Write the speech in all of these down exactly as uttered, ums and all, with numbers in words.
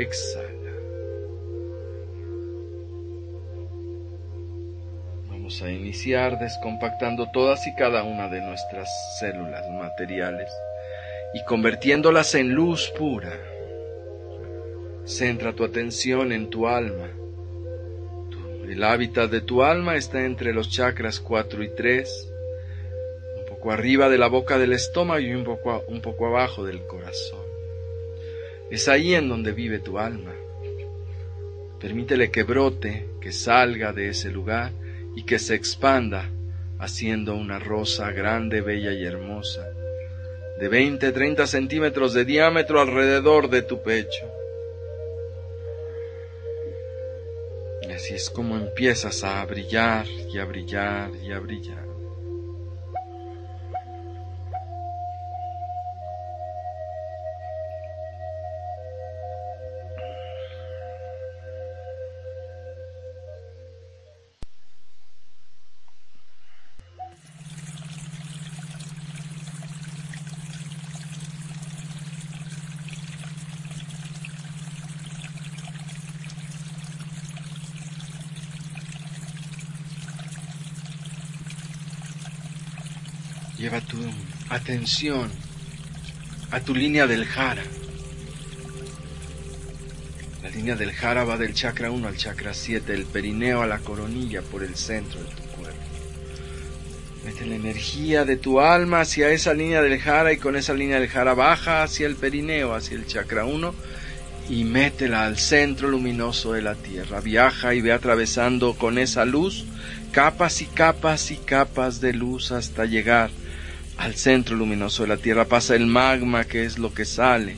exhala. Vamos a iniciar descompactando todas y cada una de nuestras células materiales y convirtiéndolas en luz pura. Centra tu atención en tu alma. El hábitat de tu alma está entre los chakras cuatro y tres, un poco arriba de la boca del estómago y un poco, un poco abajo del corazón. Es ahí en donde vive tu alma. Permítele que brote, que salga de ese lugar y que se expanda, haciendo una rosa grande, bella y hermosa, de veinte a treinta centímetros de diámetro alrededor de tu pecho. Y así es como empiezas a brillar y a brillar y a brillar. Lleva tu atención a tu línea del jara. La línea del jara va del chakra uno al chakra siete, el perineo a la coronilla por el centro de tu cuerpo. Mete la energía de tu alma hacia esa línea del jara y con esa línea del jara baja hacia el perineo, hacia el chakra uno y métela al centro luminoso de la tierra. Viaja y ve atravesando con esa luz capas y capas y capas de luz hasta llegar al centro luminoso de la tierra. Pasa el magma, que es lo que sale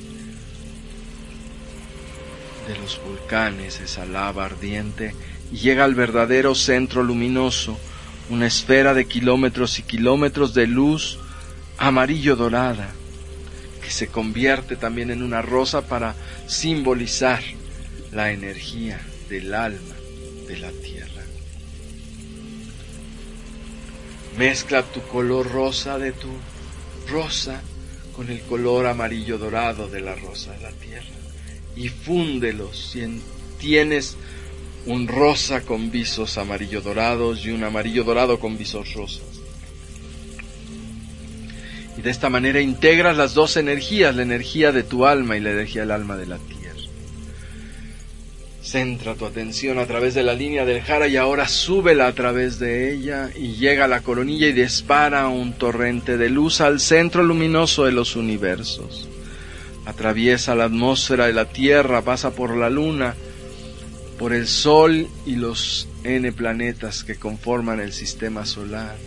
de los volcanes, esa lava ardiente, y llega al verdadero centro luminoso, una esfera de kilómetros y kilómetros de luz amarillo dorada, que se convierte también en una rosa para simbolizar la energía del alma de la tierra. Mezcla tu color rosa de tu rosa con el color amarillo dorado de la rosa de la tierra y fúndelos. Si tienes un rosa con visos amarillo dorados y un amarillo dorado con visos rosas. Y de esta manera integras las dos energías, la energía de tu alma y la energía del alma de la tierra. Centra tu atención a través de la línea del jara y ahora súbela a través de ella y llega a la coronilla y dispara un torrente de luz al centro luminoso de los universos. Atraviesa la atmósfera de la Tierra, pasa por la Luna, por el Sol y los N planetas que conforman el sistema solar.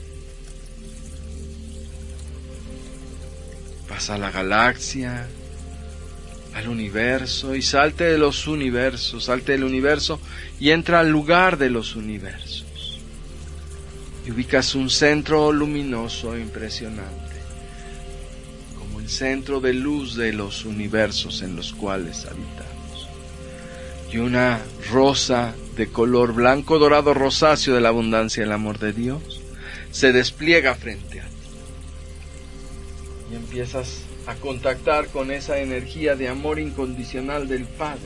Pasa a la galaxia, al universo y salte de los universos, salte del universo y entra al lugar de los universos. Y ubicas un centro luminoso impresionante, como el centro de luz de los universos en los cuales habitamos. Y una rosa de color blanco, dorado, rosáceo de la abundancia y el amor de Dios se despliega frente a ti. Y empiezas a contactar con esa energía de amor incondicional del Padre.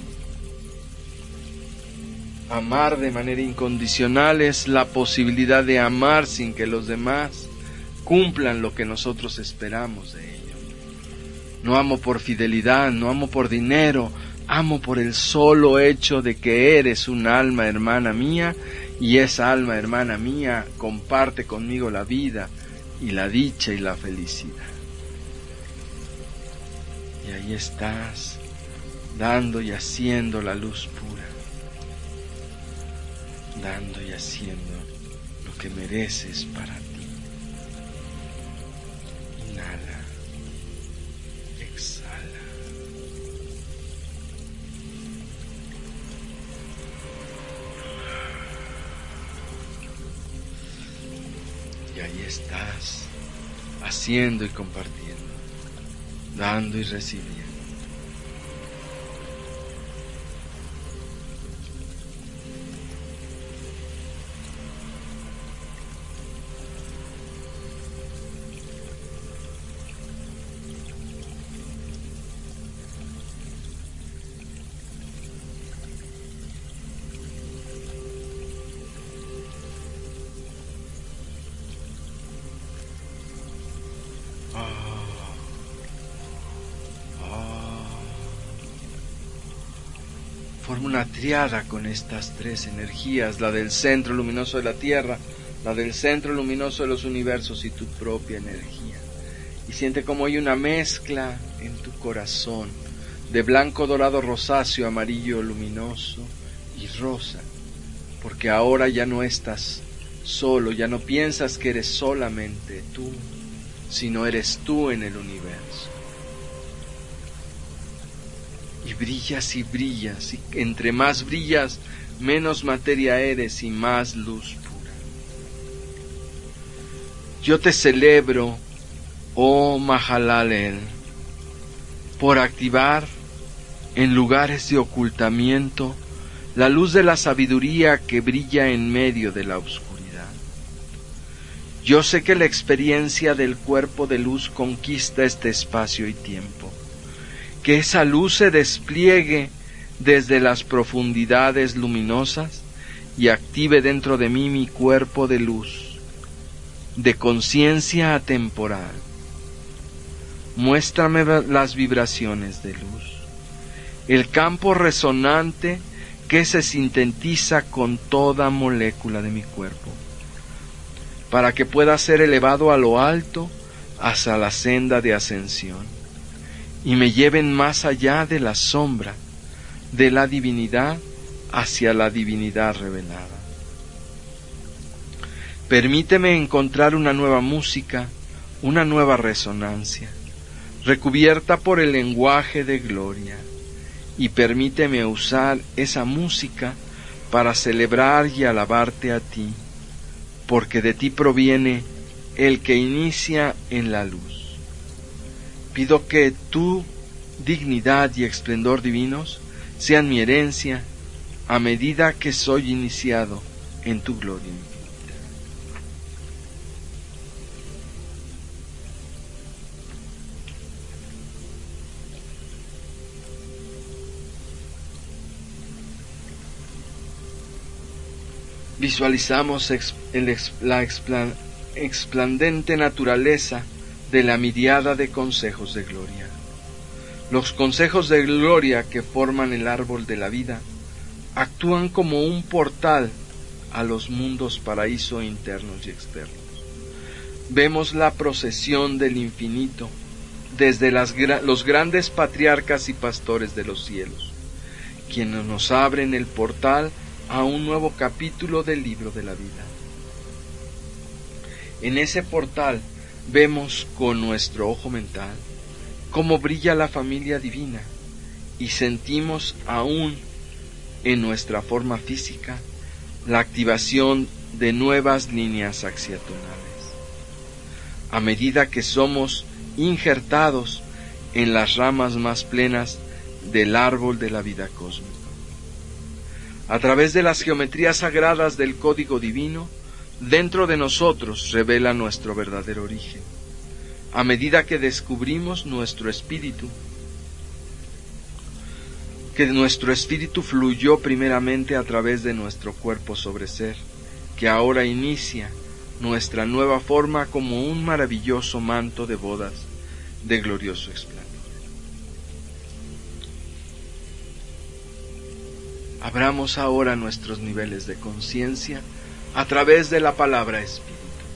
Amar de manera incondicional es la posibilidad de amar sin que los demás cumplan lo que nosotros esperamos de ellos. No amo por fidelidad, no amo por dinero, amo por el solo hecho de que eres un alma hermana mía y esa alma hermana mía comparte conmigo la vida y la dicha y la felicidad. Y ahí estás, dando y haciendo la luz pura, dando y haciendo lo que mereces para ti. Inhala, exhala. Y ahí estás, haciendo y compartiendo, dando y recibiendo. forma una triada con estas tres energías, la del centro luminoso de la Tierra, la del centro luminoso de los universos y tu propia energía. Y siente como hay una mezcla en tu corazón de blanco, dorado, rosáceo, amarillo, luminoso y rosa, porque ahora ya no estás solo, ya no piensas que eres solamente tú, sino eres tú en el universo. Y brillas y brillas, y entre más brillas, menos materia eres y más luz pura. Yo te celebro, oh Mahalalel, por activar en lugares de ocultamiento la luz de la sabiduría que brilla en medio de la oscuridad. Yo sé que la experiencia del cuerpo de luz conquista este espacio y tiempo, que esa luz se despliegue desde las profundidades luminosas y active dentro de mí mi cuerpo de luz, de conciencia atemporal. Muéstrame las vibraciones de luz, el campo resonante que se sintetiza con toda molécula de mi cuerpo, para que pueda ser elevado a lo alto hacia la senda de ascensión, y me lleven más allá de la sombra de la divinidad hacia la divinidad revelada. Permíteme encontrar una nueva música, una nueva resonancia, recubierta por el lenguaje de gloria, y permíteme usar esa música para celebrar y alabarte a ti, porque de ti proviene el que inicia en la luz. Pido que tu dignidad y esplendor divinos sean mi herencia a medida que soy iniciado en tu gloria infinita. Visualizamos ex, el, ex, la explan, explandente naturaleza de la miriada de consejos de gloria. Los consejos de gloria que forman el árbol de la vida actúan como un portal a los mundos paraíso internos y externos. Vemos la procesión del infinito desde las, los grandes patriarcas y pastores de los cielos, quienes nos abren el portal a un nuevo capítulo del libro de la vida. En ese portal vemos con nuestro ojo mental cómo brilla la familia divina y sentimos aún en nuestra forma física la activación de nuevas líneas axiatonales, a medida que somos injertados en las ramas más plenas del árbol de la vida cósmica. A través de las geometrías sagradas del código divino, dentro de nosotros revela nuestro verdadero origen. A medida que descubrimos nuestro espíritu, que nuestro espíritu fluyó primeramente a través de nuestro cuerpo sobre ser, que ahora inicia nuestra nueva forma como un maravilloso manto de bodas de glorioso esplendor. Abramos ahora nuestros niveles de conciencia a través de la palabra Espíritu.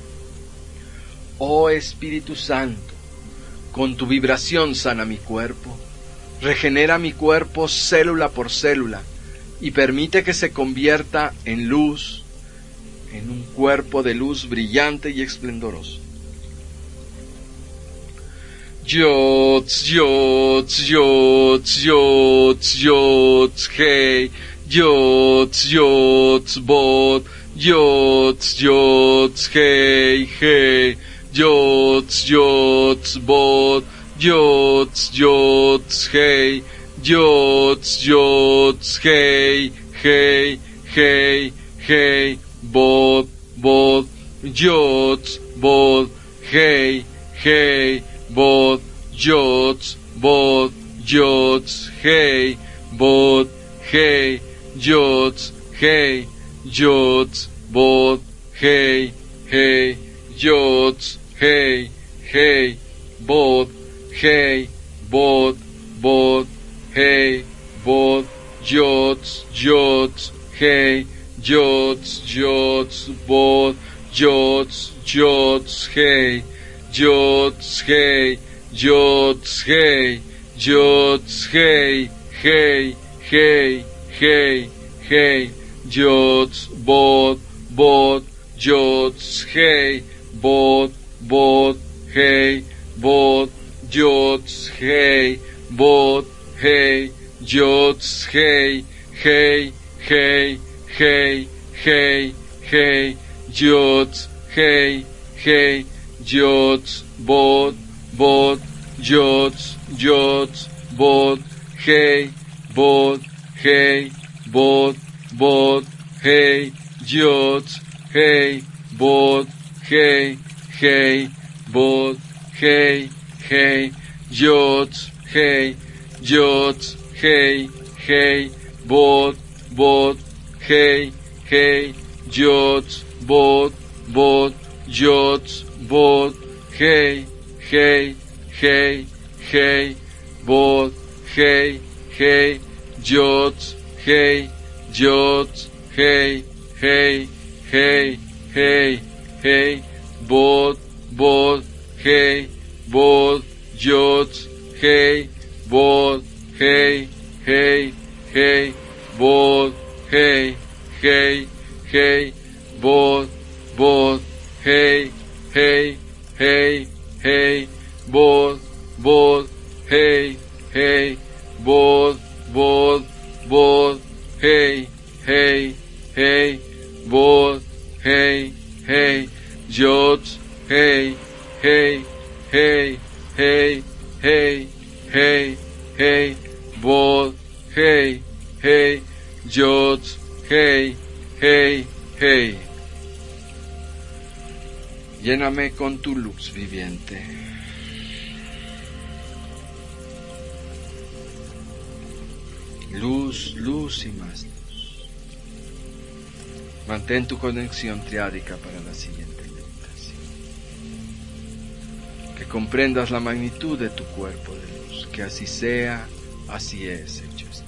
Oh Espíritu Santo, con tu vibración sana mi cuerpo, regenera mi cuerpo célula por célula y permite que se convierta en luz, en un cuerpo de luz brillante y esplendoroso. Yots, yots, yots, yots, yots, hey, yots, yots, bot, yots, yots, hey, hey, yots, yots, bot, yots, yots, hey, yots, yots, hey, hey, hey, hey, bot, bot, yots, bot, hey, hey, bot, yots, bot, yots, hey, bot, hey, yots, hey, yots, bot, hey, hey, yots, hey, hey, bot, hey, bot, bot, hey, bot, Yots, Yots, Hey, Yots, Yots, Bod, Yots, Yots, Hey, Yots, Hey, Yots, Hey, Yots, Hey, Hey, Hey, Hey, Hey, Yots, Bod, Bod, Yots, Hey, Bod, Bod, Hey, Bod, Yots, Hey, Bod, Hey, Yots, Hey, Hey, Hey, Hey, Hey, Hey, Yots, Hey, Hey, Yots, Bod, Bod, Yots, Yots, Bod, Hey, Bod, Hey, Bod, Bod, Hey, Yots, Hey, Bod, Hey, Hey, Bod, Hey, Hey, Yots, Hey, Yots, Hey, Hey, Bod, Bod, Hey, Hey, Yots, Bod, Bod, Yots, Bod, Hey, Hey, Hey, Hey, Bod, Hey, Hey, Yots, Hey, Yots, Hey, Hey, Hey, Hey, Hey, Bod, Bod, Hey, Bod, Yots, Hey, Bod, Hey, Hey, Hey, Bod, Hey, Hey, Hey, Bod, Bod, Hey, Hey, Hey, Hey, Bod, Bod, Hey, Hey, Bod, Bod, Bod, Hey, Hey, Hey, Bod, Hey, Hey, Yots, Hey, Hey, Hey, Hey, Hey, Hey, Hey, Bod, Hey, Hey, Yots, Hey, Hey, Hey. Lléname con tu luz viviente. Luz, luz y más luz. Mantén tu conexión triádica para la siguiente meditación. Que comprendas la magnitud de tu cuerpo de luz. Que así sea, así es, hecho está.